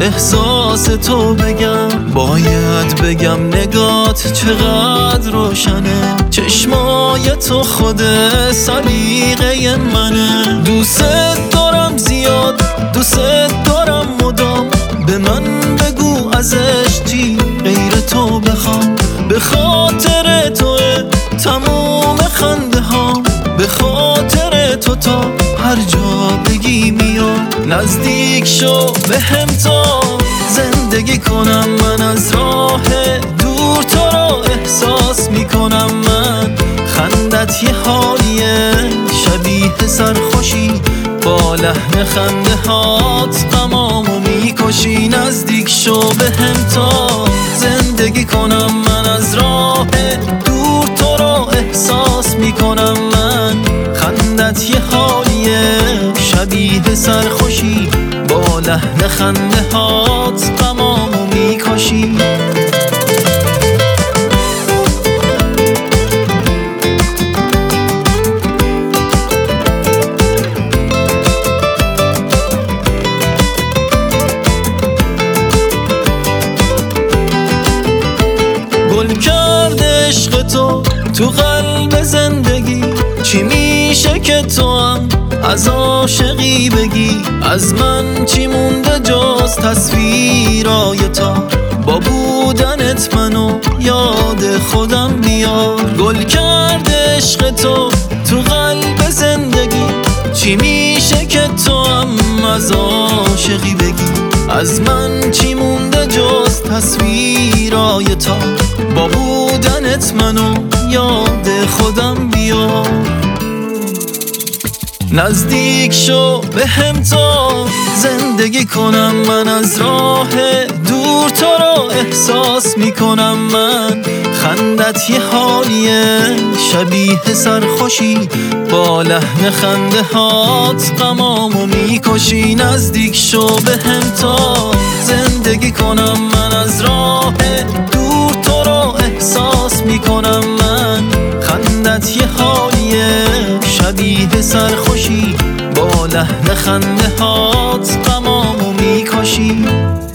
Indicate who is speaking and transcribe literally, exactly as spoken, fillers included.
Speaker 1: احساس تو بگم، باید بگم نگات چقدر روشنه، چشمای تو خود سلیقه منه. دوست دارم زیاد، دوست دارم مدام، به من بگو ازش چی غیر تو بخوام. به خاطر توه تموم خنده هام، به خاطر تو تا هر جا بگی میام. نزدیک شو به هم تا زندگی کنم، من از راه دور تو را احساس میکنم. من خندت یه حالیه شبیه سرخوشی، با لحن خنده هات غمامو میکشی. نزدیک شو به هم تا زندگی کنم، من از راه دور تو را احساس میکنم. من خندت یه حالیه شبیه سرخوشی، با لحن خنده هات غمامو میکشی. گل کرده عشق تو تو قلب زندگی، چی میشه که تو هم از عاشقی بگی؟ از من چی مونده جز تصویرای تا، با بودنت منو یاد خودم میار. گل کرده عشق تو تو قلب زندگی، چی میشه که تو هم از عاشقی بگی؟ از من چی مونده جز تصویرای تا، با بودنت منو یاد خودم بیار. نزدیک شو به هم تا زندگی کنم، من از راه دور تو را احساس میکنم. من خندت یه حالیه شبیه سرخوشی، با لحن خنده هات غمامو میکشی. نزدیک شو به هم تا زندگی کنم، من از راه دور تو را احساس میکنم. من خندت یه حالیه شبیه سرخوشی، با لحن خنده هات غمامو میکشی.